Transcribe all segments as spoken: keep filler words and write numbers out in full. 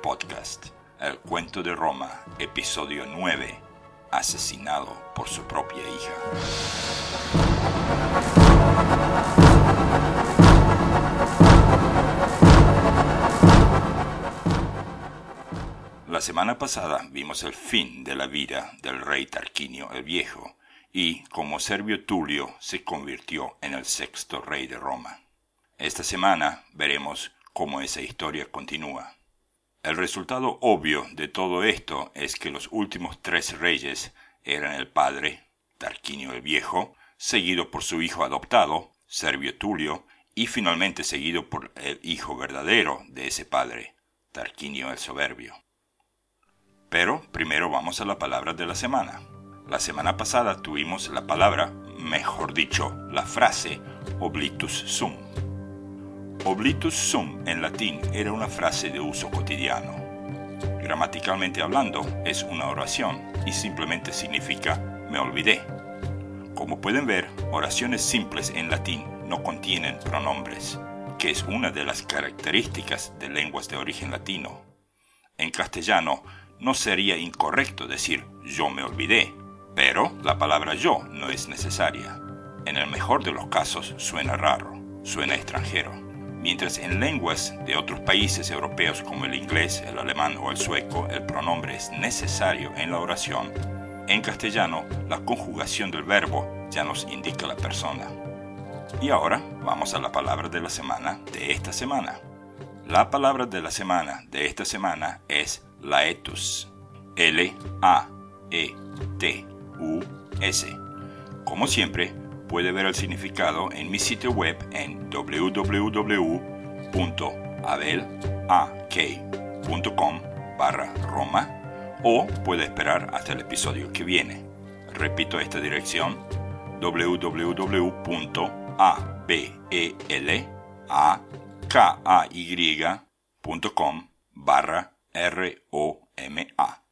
Podcast, El Cuento de Roma, episodio nueve, asesinado por su propia hija. La semana pasada vimos el fin de la vida del rey Tarquinio el Viejo y como Servio Tulio se convirtió en el sexto rey de Roma. Esta semana veremos cómo esa historia continúa. El resultado obvio de todo esto es que los últimos tres reyes eran el padre, Tarquinio el Viejo, seguido por su hijo adoptado, Servio Tulio, y finalmente seguido por el hijo verdadero de ese padre, Tarquinio el Soberbio. Pero primero vamos a la palabra de la semana. La semana pasada tuvimos la palabra, mejor dicho, la frase oblitus sum. Oblitus sum en latín era una frase de uso cotidiano. Gramaticalmente hablando, es una oración y simplemente significa me olvidé. Como pueden ver, oraciones simples en latín no contienen pronombres, que es una de las características de lenguas de origen latino. En castellano, no sería incorrecto decir yo me olvidé, pero la palabra yo no es necesaria. En el mejor de los casos suena raro, suena extranjero. Mientras en lenguas de otros países europeos como el inglés, el alemán o el sueco el pronombre es necesario en la oración, en castellano la conjugación del verbo ya nos indica la persona. Y ahora vamos a la palabra de la semana de esta semana. La palabra de la semana de esta semana es laetus, L A E T U S. Como siempre, puede ver el significado en mi sitio web en w w w punto abelak punto com barra Roma o puede esperar hasta el episodio que viene. Repito esta dirección, w w w punto abelak punto com barra R O M A.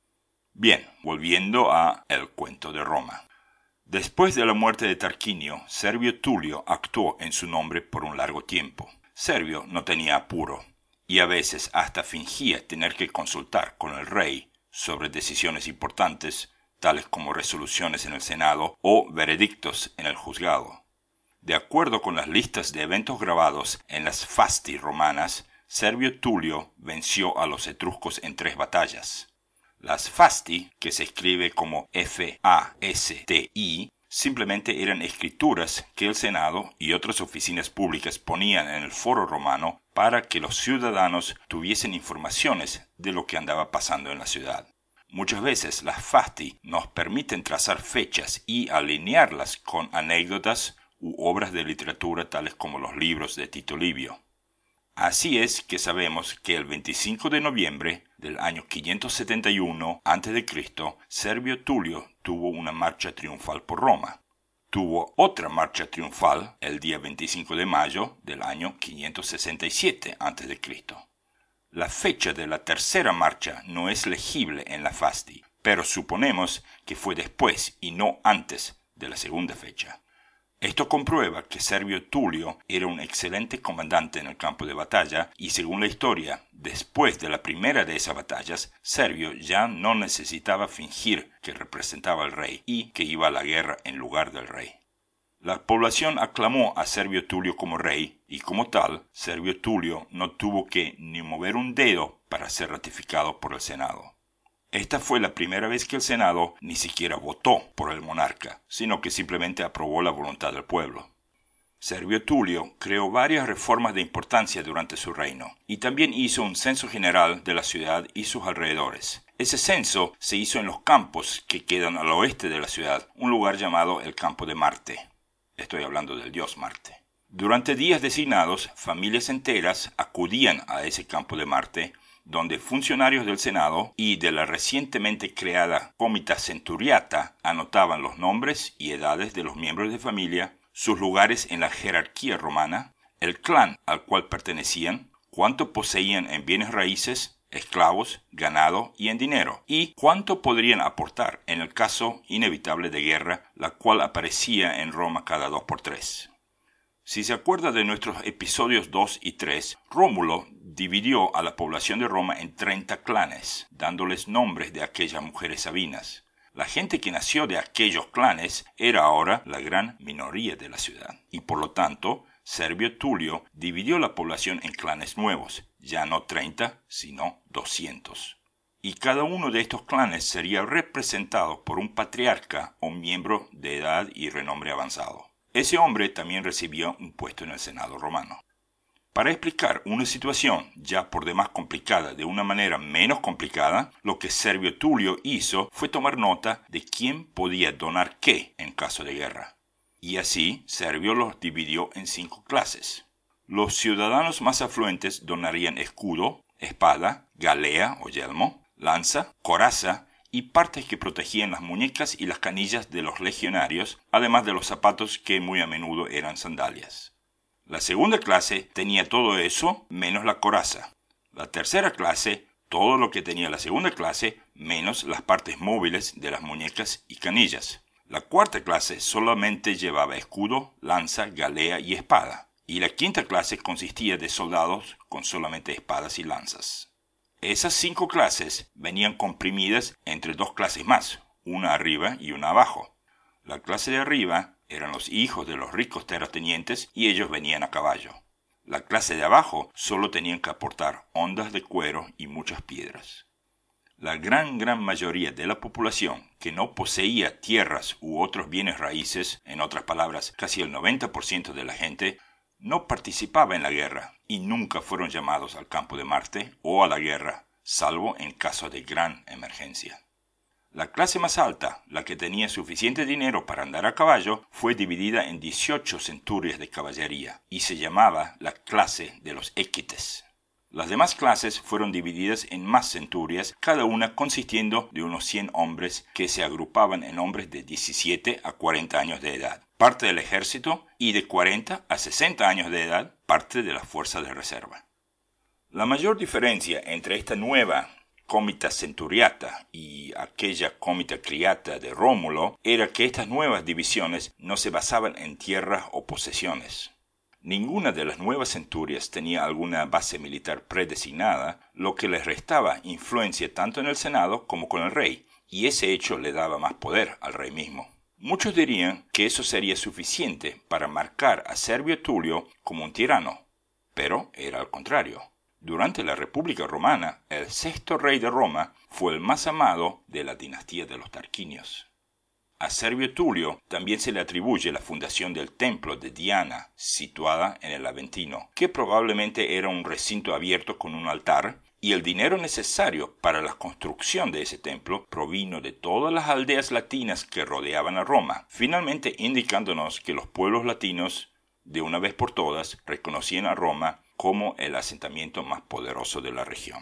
Bien, volviendo a El Cuento de Roma. Después de la muerte de Tarquinio, Servio Tulio actuó en su nombre por un largo tiempo. Servio no tenía apuro, y a veces hasta fingía tener que consultar con el rey sobre decisiones importantes, tales como resoluciones en el Senado o veredictos en el juzgado. De acuerdo con las listas de eventos grabados en las fasti romanas, Servio Tulio venció a los etruscos en tres batallas. Las fasti, que se escribe como F A S T I, simplemente eran escrituras que el Senado y otras oficinas públicas ponían en el foro romano para que los ciudadanos tuviesen informaciones de lo que andaba pasando en la ciudad. Muchas veces las fasti nos permiten trazar fechas y alinearlas con anécdotas u obras de literatura tales como los libros de Tito Livio. Así es que sabemos que el veinticinco de noviembre del año quinientos setenta y uno antes de Cristo, Servio Tulio tuvo una marcha triunfal por Roma. Tuvo otra marcha triunfal el día veinticinco de mayo del año quinientos sesenta y siete antes de Cristo. La fecha de la tercera marcha no es legible en la fasti, pero suponemos que fue después y no antes de la segunda fecha. Esto comprueba que Servio Tulio era un excelente comandante en el campo de batalla y según la historia, después de la primera de esas batallas, Servio ya no necesitaba fingir que representaba al rey y que iba a la guerra en lugar del rey. La población aclamó a Servio Tulio como rey y como tal, Servio Tulio no tuvo que ni mover un dedo para ser ratificado por el Senado. Esta fue la primera vez que el Senado ni siquiera votó por el monarca, sino que simplemente aprobó la voluntad del pueblo. Servio Tulio creó varias reformas de importancia durante su reino, y también hizo un censo general de la ciudad y sus alrededores. Ese censo se hizo en los campos que quedan al oeste de la ciudad, un lugar llamado el Campo de Marte. Estoy hablando del dios Marte. Durante días designados, familias enteras acudían a ese Campo de Marte, donde funcionarios del Senado y de la recientemente creada Comitas Centuriata anotaban los nombres y edades de los miembros de familia, sus lugares en la jerarquía romana, el clan al cual pertenecían, cuánto poseían en bienes raíces, esclavos, ganado y en dinero, y cuánto podrían aportar en el caso inevitable de guerra, la cual aparecía en Roma cada dos por tres. Si se acuerda de nuestros episodios dos y tres, Rómulo dividió a la población de Roma en treinta clanes, dándoles nombres de aquellas mujeres sabinas. La gente que nació de aquellos clanes era ahora la gran minoría de la ciudad, y por lo tanto, Servio Tulio dividió la población en clanes nuevos, ya no treinta, sino doscientos. Y cada uno de estos clanes sería representado por un patriarca o miembro de edad y renombre avanzado. Ese hombre también recibía un puesto en el Senado romano. Para explicar una situación ya por demás complicada de una manera menos complicada, lo que Servio Tulio hizo fue tomar nota de quién podía donar qué en caso de guerra. Y así Servio los dividió en cinco clases. Los ciudadanos más afluentes donarían escudo, espada, galea o yelmo, lanza, coraza y partes que protegían las muñecas y las canillas de los legionarios, además de los zapatos que muy a menudo eran sandalias. La segunda clase tenía todo eso menos la coraza. La tercera clase, todo lo que tenía la segunda clase menos las partes móviles de las muñecas y canillas. La cuarta clase solamente llevaba escudo, lanza, galea y espada. Y la quinta clase consistía de soldados con solamente espadas y lanzas. Esas cinco clases venían comprimidas entre dos clases más, una arriba y una abajo. La clase de arriba eran los hijos de los ricos terratenientes y ellos venían a caballo. La clase de abajo solo tenían que aportar hondas de cuero y muchas piedras. La gran gran mayoría de la población que no poseía tierras u otros bienes raíces, en otras palabras, casi el noventa por ciento de la gente, no participaba en la guerra y nunca fueron llamados al campo de Marte o a la guerra, salvo en caso de gran emergencia. La clase más alta, la que tenía suficiente dinero para andar a caballo, fue dividida en dieciocho centurias de caballería y se llamaba la clase de los equites. Las demás clases fueron divididas en más centurias, cada una consistiendo de unos cien hombres que se agrupaban en hombres de diecisiete a cuarenta años de edad, parte del ejército, y de cuarenta a sesenta años de edad, parte de las fuerzas de reserva. La mayor diferencia entre esta nueva comita centuriata y aquella comita criata de Rómulo era que estas nuevas divisiones no se basaban en tierras o posesiones. Ninguna de las nuevas centurias tenía alguna base militar predesignada, lo que les restaba influencia tanto en el Senado como con el rey, y ese hecho le daba más poder al rey mismo. Muchos dirían que eso sería suficiente para marcar a Servio Tulio como un tirano, pero era al contrario. Durante la República Romana, el sexto rey de Roma fue el más amado de la dinastía de los Tarquinios. A Servio Tulio también se le atribuye la fundación del templo de Diana, situada en el Aventino, que probablemente era un recinto abierto con un altar, y el dinero necesario para la construcción de ese templo provino de todas las aldeas latinas que rodeaban a Roma, finalmente indicándonos que los pueblos latinos, de una vez por todas, reconocían a Roma como el asentamiento más poderoso de la región.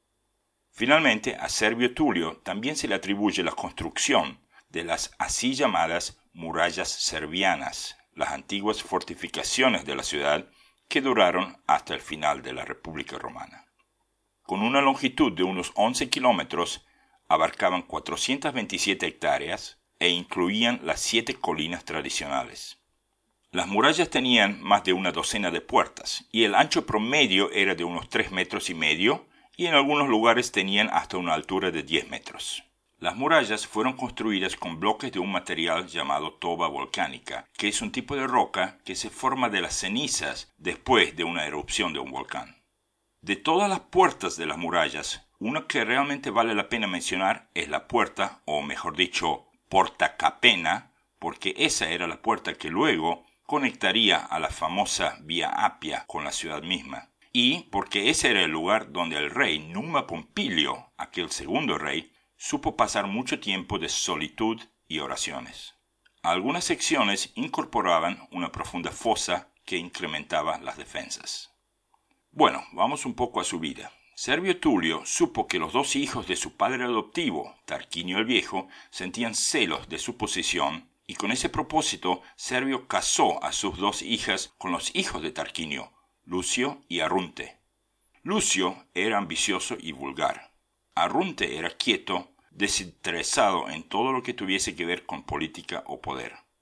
Finalmente, a Servio Tulio también se le atribuye la construcción de las así llamadas murallas servianas, las antiguas fortificaciones de la ciudad que duraron hasta el final de la República Romana. Con una longitud de unos once kilómetros, abarcaban cuatrocientas veintisiete hectáreas e incluían las siete colinas tradicionales. Las murallas tenían más de una docena de puertas y el ancho promedio era de unos tres metros y medio y en algunos lugares tenían hasta una altura de diez metros. Las murallas fueron construidas con bloques de un material llamado toba volcánica, que es un tipo de roca que se forma de las cenizas después de una erupción de un volcán. De todas las puertas de las murallas, una que realmente vale la pena mencionar es la puerta, o mejor dicho, Porta Capena, porque esa era la puerta que luego conectaría a la famosa Vía Apia con la ciudad misma, y porque ese era el lugar donde el rey Numa Pompilio, aquel segundo rey, supo pasar mucho tiempo de solitud y oraciones. Algunas secciones incorporaban una profunda fosa que incrementaba las defensas. Bueno, vamos un poco a su vida. Servio Tulio supo que los dos hijos de su padre adoptivo, Tarquinio el Viejo, sentían celos de su posición y con ese propósito Servio casó a sus dos hijas con los hijos de Tarquinio, Lucio y Arrunte. Lucio era ambicioso y vulgar. Arrunte era quieto, desinteresado en todo lo que tuviese que ver con política o poder.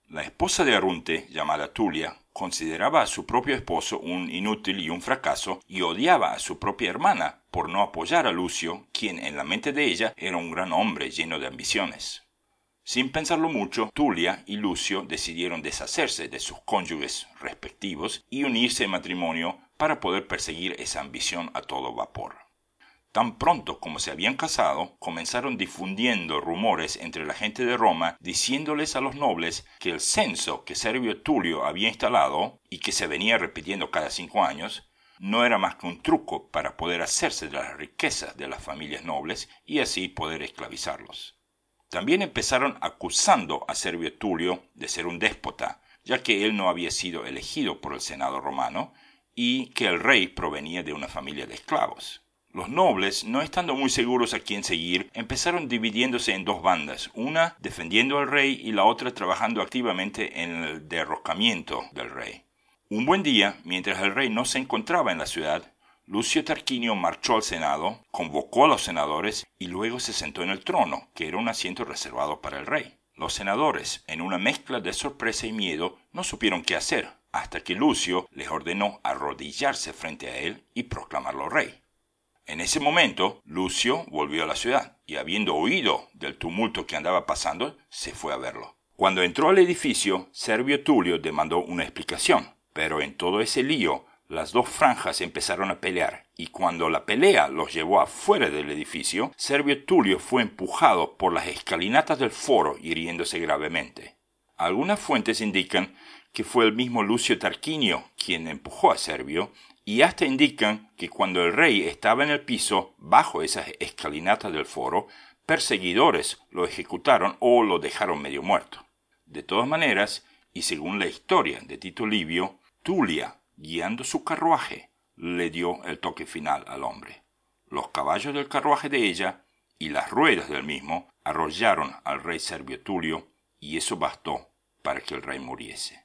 La esposa de Arunte, llamada Tulia, consideraba a su propio esposo un inútil y un fracaso y odiaba a su propia hermana por no apoyar a Lucio, quien en la mente de ella era un gran hombre lleno de ambiciones. Sin pensarlo mucho, Tulia y Lucio decidieron deshacerse de sus cónyuges respectivos y unirse en matrimonio para poder perseguir esa ambición a todo vapor. Tan pronto como se habían casado, comenzaron difundiendo rumores entre la gente de Roma diciéndoles a los nobles que el censo que Servio Tulio había instalado y que se venía repitiendo cada cinco años no era más que un truco para poder hacerse de las riquezas de las familias nobles y así poder esclavizarlos. También empezaron acusando a Servio Tulio de ser un déspota, ya que él no había sido elegido por el Senado romano y que el rey provenía de una familia de esclavos. Los nobles, no estando muy seguros a quién seguir, empezaron dividiéndose en dos bandas, una defendiendo al rey y la otra trabajando activamente en el derrocamiento del rey. Un buen día, mientras el rey no se encontraba en la ciudad, Lucio Tarquinio marchó al Senado, convocó a los senadores y luego se sentó en el trono, que era un asiento reservado para el rey. Los senadores, en una mezcla de sorpresa y miedo, no supieron qué hacer, hasta que Lucio les ordenó arrodillarse frente a él y proclamarlo rey. En ese momento, Lucio volvió a la ciudad y, habiendo oído del tumulto que andaba pasando, se fue a verlo. Cuando entró al edificio, Servio Tulio demandó una explicación, pero en todo ese lío, las dos franjas empezaron a pelear, y cuando la pelea los llevó afuera del edificio, Servio Tulio fue empujado por las escalinatas del foro, hiriéndose gravemente. Algunas fuentes indican que fue el mismo Lucio Tarquinio quien empujó a Servio, y hasta indican que cuando el rey estaba en el piso, bajo esas escalinatas del foro, perseguidores lo ejecutaron o lo dejaron medio muerto. De todas maneras, y según la historia de Tito Livio, Tulia, guiando su carruaje, le dio el toque final al hombre. Los caballos del carruaje de ella y las ruedas del mismo arrollaron al rey Servio Tulio, y eso bastó para que el rey muriese.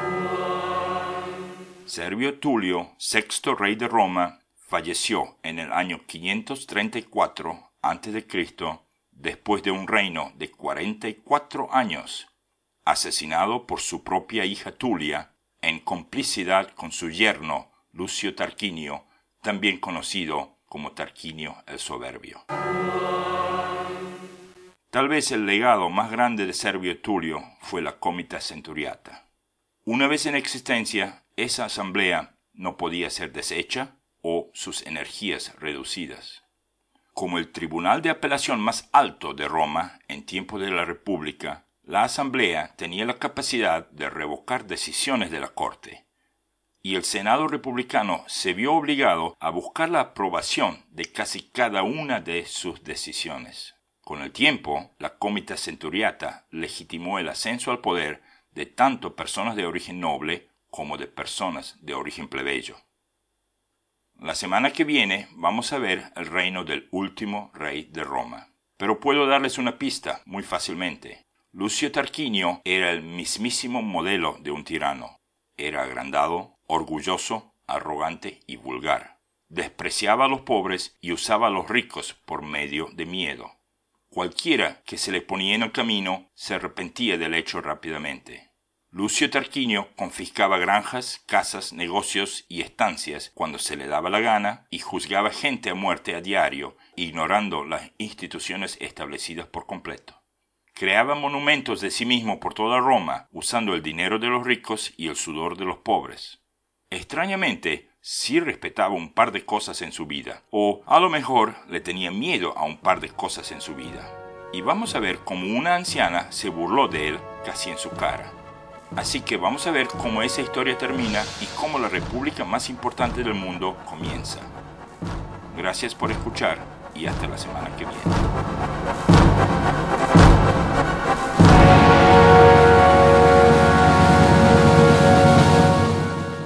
Servio Tulio, sexto rey de Roma, falleció en el año quinientos treinta y cuatro antes de Cristo, después de un reino de cuarenta y cuatro años, asesinado por su propia hija Tulia, en complicidad con su yerno Lucio Tarquinio, también conocido como Tarquinio el Soberbio. Tal vez el legado más grande de Servio Tulio fue la Comitas Centuriata. Una vez en existencia, esa asamblea no podía ser deshecha o sus energías reducidas. Como el tribunal de apelación más alto de Roma en tiempo de la República, la asamblea tenía la capacidad de revocar decisiones de la corte, y el Senado republicano se vio obligado a buscar la aprobación de casi cada una de sus decisiones. Con el tiempo, la Comitas Centuriata legitimó el ascenso al poder de tanto personas de origen noble como de personas de origen plebeyo. La semana que viene vamos a ver el reino del último rey de Roma. Pero puedo darles una pista muy fácilmente. Lucio Tarquinio era el mismísimo modelo de un tirano. Era agrandado, orgulloso, arrogante y vulgar. Despreciaba a los pobres y usaba a los ricos por medio de miedo. Cualquiera que se le ponía en el camino se arrepentía del hecho rápidamente. Lucio Tarquinio confiscaba granjas, casas, negocios y estancias cuando se le daba la gana y juzgaba gente a muerte a diario, ignorando las instituciones establecidas por completo. Creaba monumentos de sí mismo por toda Roma, usando el dinero de los ricos y el sudor de los pobres. Extrañamente, sí respetaba un par de cosas en su vida, o a lo mejor le tenía miedo a un par de cosas en su vida. Y vamos a ver cómo una anciana se burló de él casi en su cara. Así que vamos a ver cómo esa historia termina y cómo la república más importante del mundo comienza. Gracias por escuchar y hasta la semana que viene.